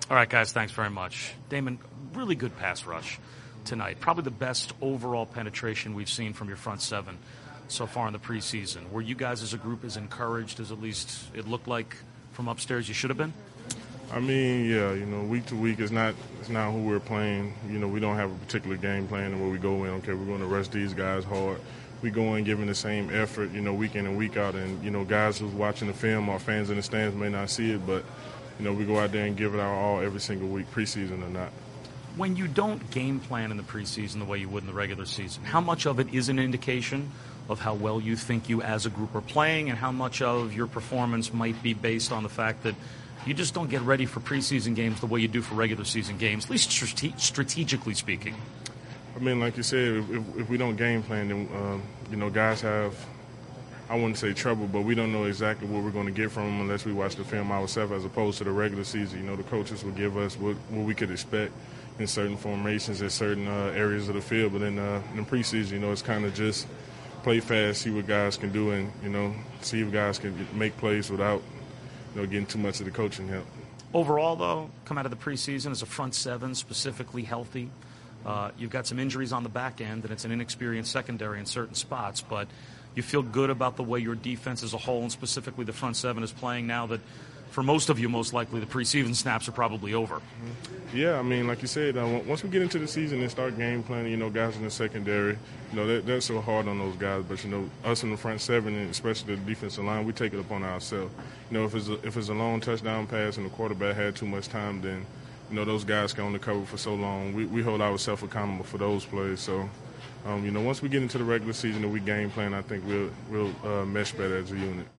All right, guys, thanks very much. Damon, really good pass rush tonight. Probably the best overall penetration we've seen from your front seven so far in the preseason. Were you guys as a group as encouraged as at least it looked like from upstairs you should have been? I mean, yeah, week to week it's not who we're playing. We don't have a particular game plan where we go in, okay, we're going to rush these guys hard. We go in giving the same effort, week in and week out. And, guys who's watching the film, our fans in the stands may not see it, but, we go out there and give it our all every single week, preseason or not. When you don't game plan in the preseason the way you would in the regular season, how much of it is an indication of how well you think you as a group are playing, and how much of your performance might be based on the fact that you just don't get ready for preseason games the way you do for regular season games, at least strategically speaking? I mean, like you said, if we don't game plan, then, guys have, I wouldn't say trouble, but we don't know exactly what we're going to get from them unless we watch the film ourselves, as opposed to the regular season. The coaches will give us what we could expect in certain formations in certain areas of the field. But in the preseason, it's kind of just play fast, see what guys can do, and, see if guys can make plays without, getting too much of the coaching help. Overall, though, come out of the preseason as a front seven, specifically healthy. You've got some injuries on the back end, and it's an inexperienced secondary in certain spots, but you feel good about the way your defense as a whole, and specifically the front seven, is playing now that, for most of you, most likely, the preseason snaps are probably over. Yeah, I mean, like you said, once we get into the season and start game planning, guys in the secondary, they're so hard on those guys. But, us in the front seven, and especially the defensive line, we take it upon ourselves. If it's a long touchdown pass and the quarterback had too much time, then, those guys can only cover for so long. We hold ourselves accountable for those plays. So, once we get into the regular season and we game plan, I think we'll mesh better as a unit.